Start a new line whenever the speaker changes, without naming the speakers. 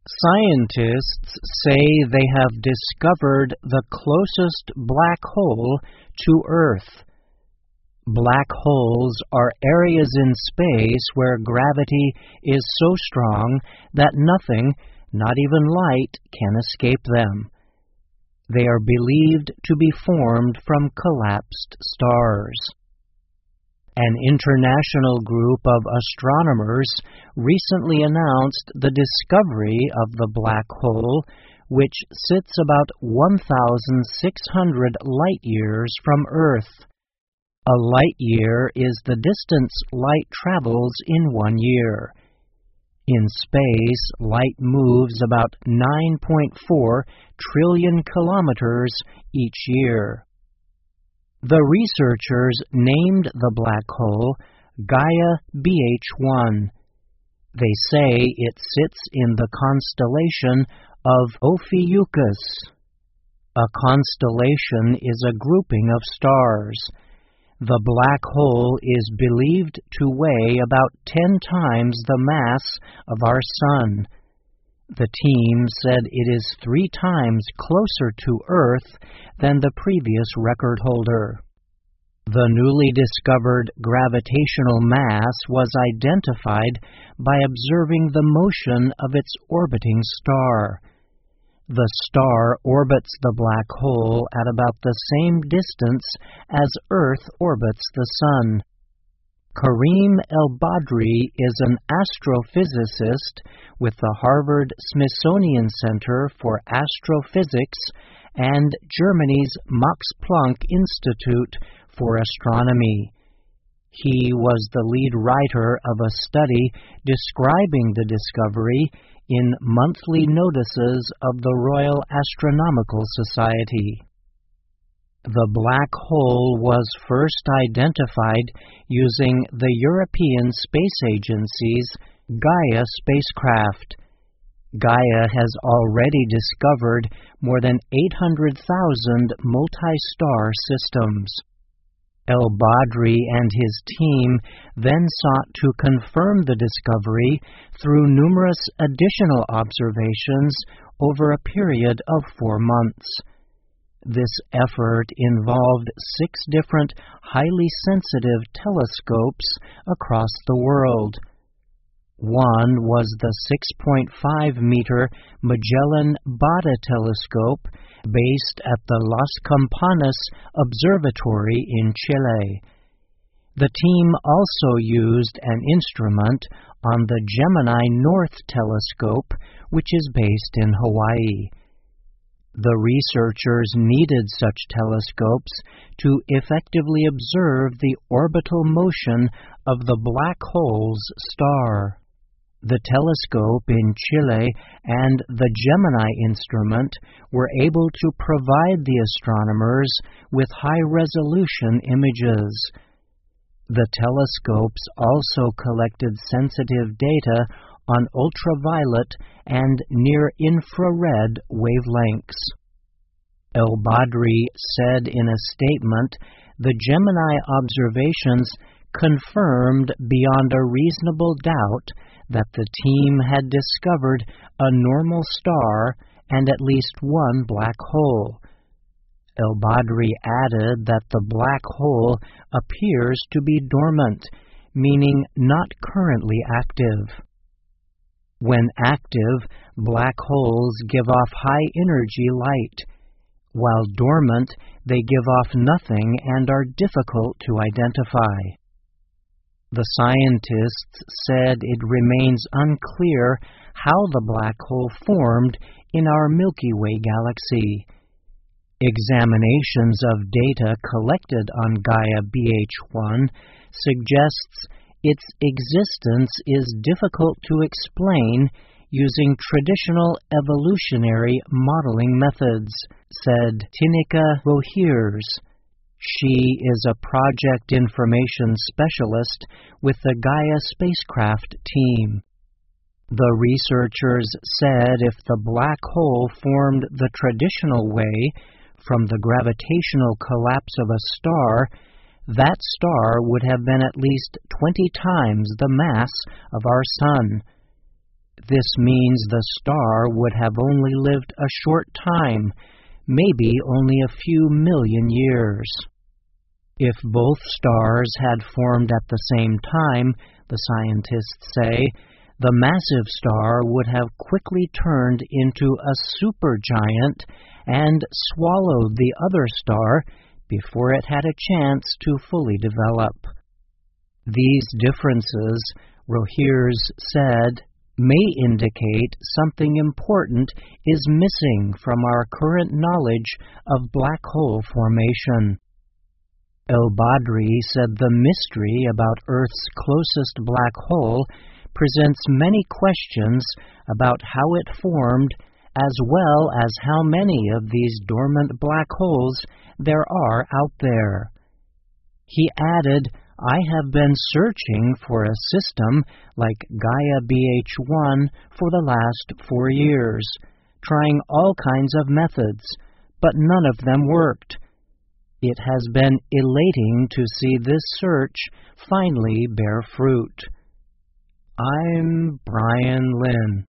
Scientists say they have discovered the closest black hole to Earth. Black holes are areas in space where gravity is so strong that nothing, not even light, can escape them. They are believed to be formed from collapsed stars. An international group of astronomers recently announced the discovery of the black hole, which sits about 1,600 light-years from Earth. A light-year is the distance light travels in 1 year. In space, light moves about 9.4 trillion kilometers each year. The researchers named the black hole Gaia BH1. They say it sits in the constellation of Ophiuchus. A constellation is a grouping of stars. The black hole is believed to weigh about 10 times the mass of our Sun. The team said it is 3 times closer to Earth than the previous record holder. The newly discovered gravitational mass was identified by observing the motion of its orbiting star. The star orbits the black hole at about the same distance as Earth orbits the Sun. Kareem El-Badri is an astrophysicist with the Harvard-Smithsonian Center for Astrophysics and Germany's Max Planck Institute for Astronomy. He was the lead writer of a study describing the discovery in monthly notices of the Royal Astronomical Society. The black hole was first identified using the European Space Agency's Gaia spacecraft. Gaia has already discovered more than 800,000 multi-star systems. El-Badri and his team then sought to confirm the discovery through numerous additional observations over a period of 4 months. This effort involved 6 different highly sensitive telescopes across the world. One was the 6.5-meter Magellan-Bada telescope based at the Las Campanas Observatory in Chile. The team also used an instrument on the Gemini North telescope, which is based in Hawaii. The researchers needed such telescopes to effectively observe the orbital motion of the black hole's star. The telescope in Chile and the Gemini instrument were able to provide the astronomers with high-resolution images. The telescopes also collected sensitive data on ultraviolet and near-infrared wavelengths. El-Badri said in a statement, the Gemini observations confirmed beyond a reasonable doubt that the team had discovered a normal star and at least one black hole. El-Badri added that the black hole appears to be dormant, meaning not currently active. When active, black holes give off high-energy light. While dormant, they give off nothing and are difficult to identify. The scientists said it remains unclear how the black hole formed in our Milky Way galaxy. Examinations of data collected on Gaia BH1 suggests its existence is difficult to explain using traditional evolutionary modeling methods, said Tinika Rohirs. She is a project information specialist with the Gaia spacecraft team. The researchers said if the black hole formed the traditional way, from the gravitational collapse of a star, that star would have been at least 20 times the mass of our Sun. this means the star would have only lived a short time, maybe only a few million years. If both stars had formed at the same time, the scientists say, the massive star would have quickly turned into a supergiant and swallowed the other star before it had a chance to fully develop. These differences, Rohears said, may indicate something important is missing from our current knowledge of black hole formation. El-Badri said the mystery about Earth's closest black hole presents many questions about how it formed, as well as how many of these dormant black holes there are out there. He added, I have been searching for a system like Gaia BH1 for the last 4 years, trying all kinds of methods, but none of them worked. It has been elating to see this search finally bear fruit. I'm Brian Lynn.